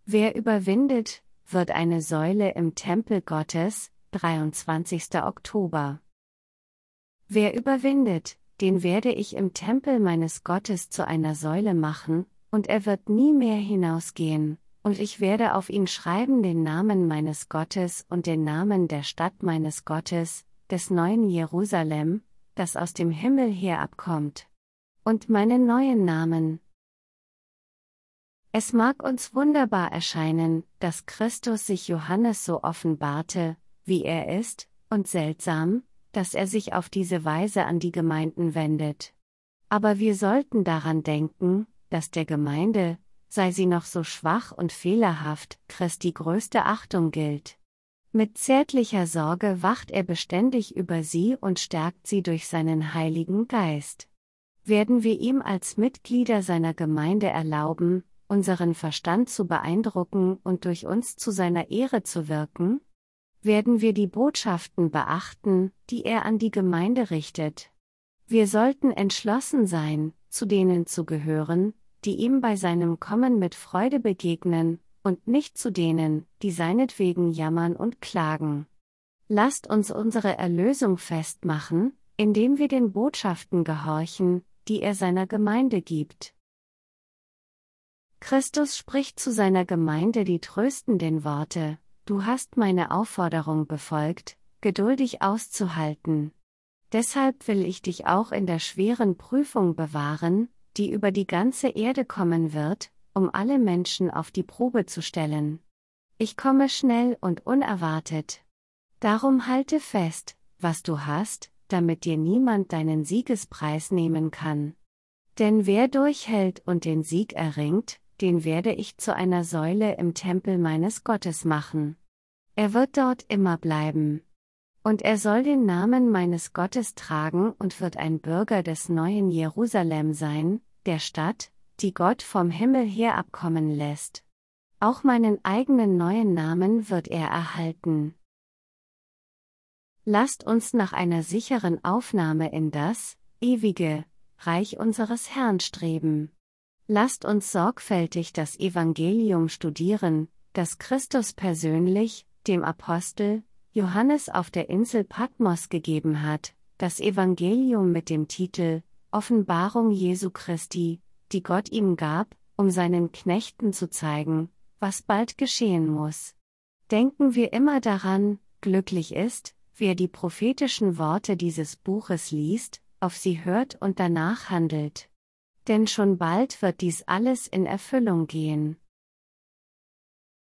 Wer überwindet, wird eine Säule im Tempel Gottes, 23. Oktober. Wer überwindet, den werde ich im Tempel meines Gottes zu einer Säule machen, und er wird nie mehr hinausgehen, und ich werde auf ihn schreiben den Namen meines Gottes und den Namen der Stadt meines Gottes, des neuen Jerusalem, das aus dem Himmel herabkommt. Und meinen neuen Namen. Es mag uns wunderbar erscheinen, dass Christus sich Johannes so offenbarte, wie er ist, und seltsam, dass er sich auf diese Weise an die Gemeinden wendet. Aber wir sollten daran denken, dass der Gemeinde, sei sie noch so schwach und fehlerhaft, Christi größte Achtung gilt. Mit zärtlicher Sorge wacht er beständig über sie und stärkt sie durch seinen Heiligen Geist. Werden wir ihm als Mitglieder seiner Gemeinde erlauben, unseren Verstand zu beeindrucken und durch uns zu seiner Ehre zu wirken? Werden wir die Botschaften beachten, die er an die Gemeinde richtet? Wir sollten entschlossen sein, zu denen zu gehören, die ihm bei seinem Kommen mit Freude begegnen, und nicht zu denen, die seinetwegen jammern und klagen. Lasst uns unsere Erlösung festmachen, indem wir den Botschaften gehorchen, die er seiner Gemeinde gibt. Christus spricht zu seiner Gemeinde die tröstenden Worte: Du hast meine Aufforderung befolgt, geduldig auszuhalten. Deshalb will ich dich auch in der schweren Prüfung bewahren, die über die ganze Erde kommen wird, um alle Menschen auf die Probe zu stellen. Ich komme schnell und unerwartet. Darum halte fest, was du hast, damit dir niemand deinen Siegespreis nehmen kann. Denn wer durchhält und den Sieg erringt, den werde ich zu einer Säule im Tempel meines Gottes machen. Er wird dort immer bleiben. Und er soll den Namen meines Gottes tragen und wird ein Bürger des neuen Jerusalem sein, der Stadt, die Gott vom Himmel herabkommen lässt. Auch meinen eigenen neuen Namen wird er erhalten. Lasst uns nach einer sicheren Aufnahme in das ewige Reich unseres Herrn streben. Lasst uns sorgfältig das Evangelium studieren, das Christus persönlich, dem Apostel Johannes auf der Insel Patmos gegeben hat, das Evangelium mit dem Titel Offenbarung Jesu Christi, die Gott ihm gab, um seinen Knechten zu zeigen, was bald geschehen muss. Denken wir immer daran, glücklich ist, wer die prophetischen Worte dieses Buches liest, auf sie hört und danach handelt. Denn schon bald wird dies alles in Erfüllung gehen.